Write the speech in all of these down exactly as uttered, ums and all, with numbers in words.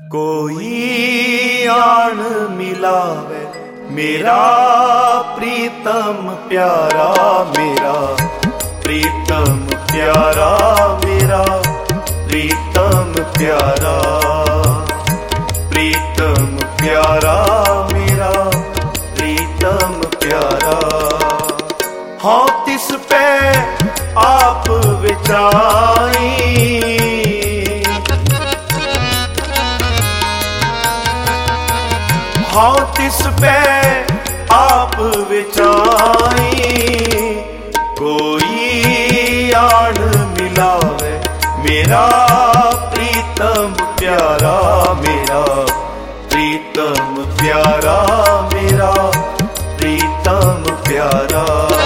कोई आन मिलावे मेरा प्रीतम प्यारा, मेरा प्रीतम प्यारा, मेरा प्रीतम प्यारा, प्रीतम प्यारा, मेरा प्रीतम प्यारा। हाँ तिस पे आप विचाई, हाँ तिस पे आप विचाई, कोई आन मिलावे मेरा प्रीतम प्यारा, मेरा प्रीतम प्यारा, मेरा प्रीतम प्यारा।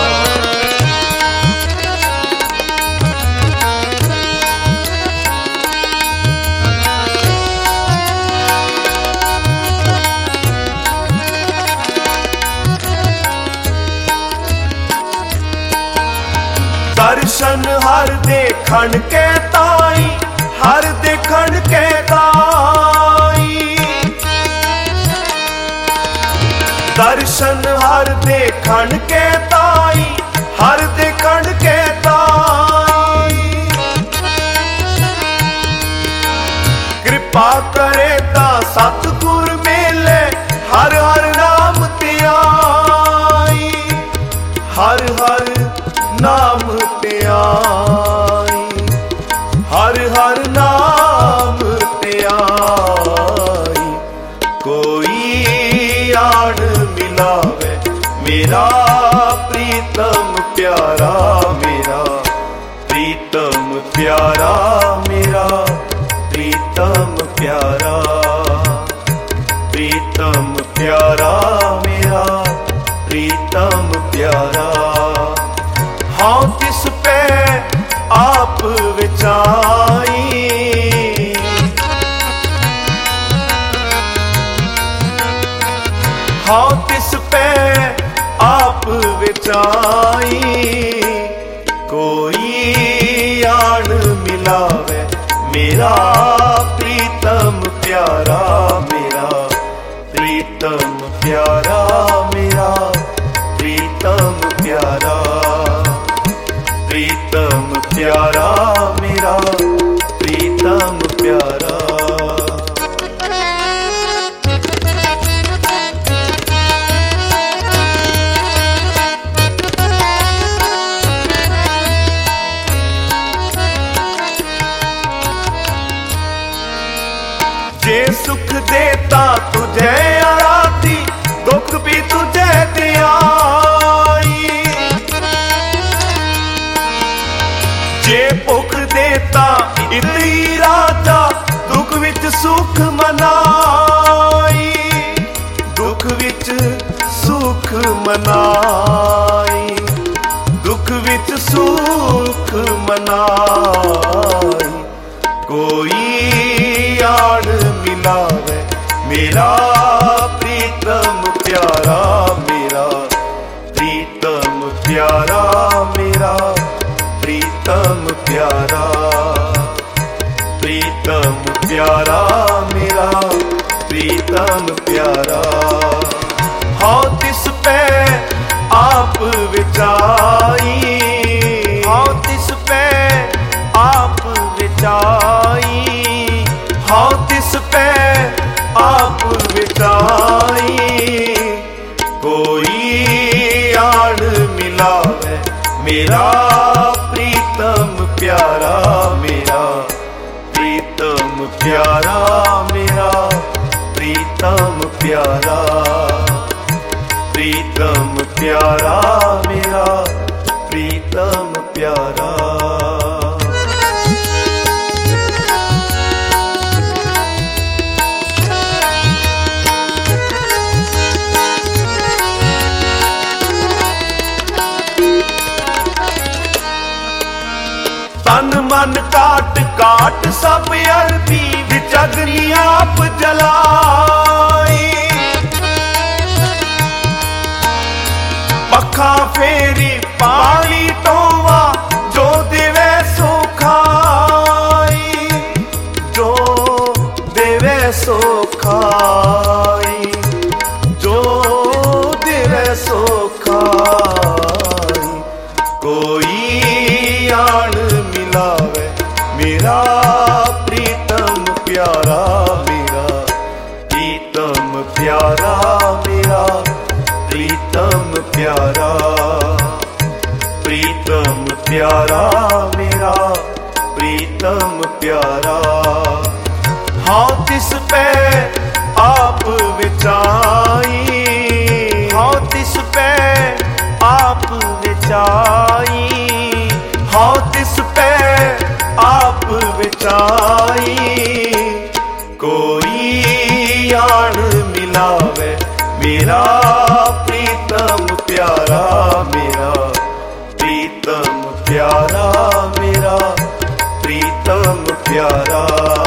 दर्शन हर देखण के ताई, हर देखण के ताई, दर्शन हर देखण के ताई, हर देखण के ताई। कृपा करे ता सतगुर मेले हर हर नाम त्याई, हर हर नाम त्याई, हर हर नाम त्याई। कोई आन मिलावे मेरा प्रीतम प्यारा, मेरा प्रीतम प्यारा, मेरा प्रीतम प्यारा, प्रीतम प्यारा, मेरा प्रीतम प्यारा। हाँ तिस पे आप विचाई, हाँ तिस पे आप विचाई, कोई आन मिलावे मेरा प्रीतम प्यारा, मेरा प्रीतम प्यारा, मेरा प्रीतम प्यारा, प्रीतम प्यारा, मेरा प्रीतम प्यारा। जे सुख देता तुझे आराती, दुख भी तुझे दियाई। जे भुख देता इतनी राजा, दुख विच सुख मनाई, दुख विच सुख मनाई, दुख विच सुख मनाई। कोई आन मिलावे मेरा प्रीतम प्यारा, मेरा प्रीतम प्यारा, मेरा प्रीतम प्यारा, प्रीतम प्यारा, मेरा प्रीतम प्यारा। हाँ तिस पे आप विचाई, हाँ तिस पे आप विचाई, हाँ तिस पे आप विचाई। कोई आन मिलावे मेरा प्रीतम प्यारा, मेरा प्रीतम प्यारा, मेरा प्रीतम प्यारा, प्रीतम प्यारा, मेरा प्रीतम प्यारा। तन मन काट काट सब अरबी विच अग्नि आप जलाई, पखा फेरी पानी टोवा जो देवे सो खाई, जो देवे सो खाई, जो दिरे सो खाई। कोई आन मिलावे मेरा प्रीतम प्यारा, मेरा प्रीतम प्यारा, मेरा प्रीतम प्यारा, प्रीतम प्यारा, मेरा प्रीतम प्यारा। हाँ तिस पे आप विचाई, हाँ तिस पे आप विचाई, हाँ तिस पे आप विचाई। कोई आन मिलावे मेरा प्रीतम प्यारा, मेरा प्रीतम प्यारा, मेरा प्रीतम प्यारा।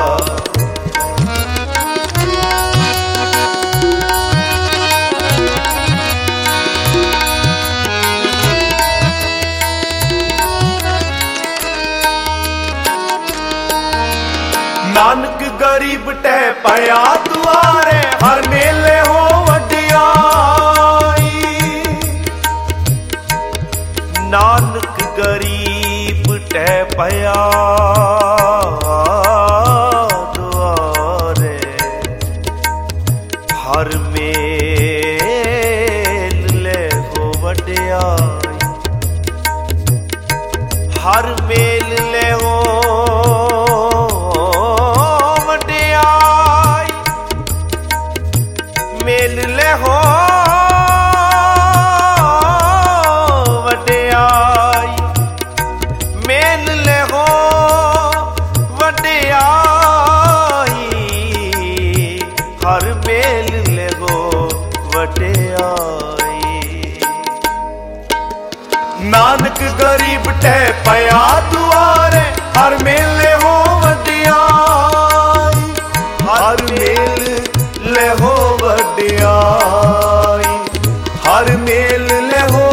नानक गरीब टह पाया दुआरे, हर मेले हो वड्डियाई। नानक गरीब टह पाया दुआरे, हर मेले हो वड्डियाई। हर मेले हो मेल ले हो वड्डियाई, मेल ले हो वड्डियाई। हर मेल ले हो वड्डियाई। नानक गरीब टह पया दुआरे, हर मेले हो वड्डियाई। हर मेल ले हो वड्डियाई, हर मेल ले हो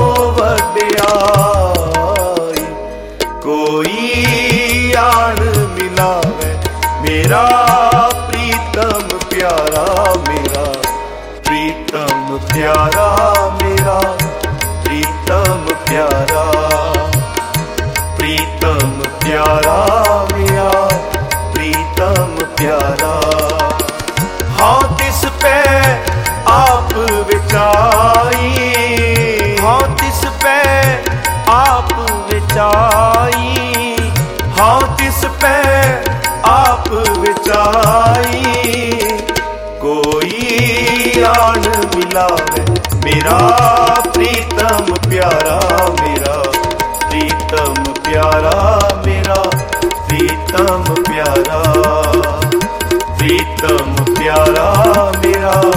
वड्डियाई। कोई आन मिलावे मेरा प्रीतम प्यारा, मेरा प्रीतम प्यारा, मेरा प्रीतम प्यारा, प्रीतम प्यारा, मेरा प्रीतम प्यारा। हाँ तिस पे आप विचाई, हाँ तिस पे आप विचाई, हाँ तिस पे आप विचाई। कोई आन मिलावे मेरा प्रीतम प्यारा, मेरा प्रीतम प्यारा, मेरा प्रीतम प्यारा, प्रीतम प्यारा, मेरा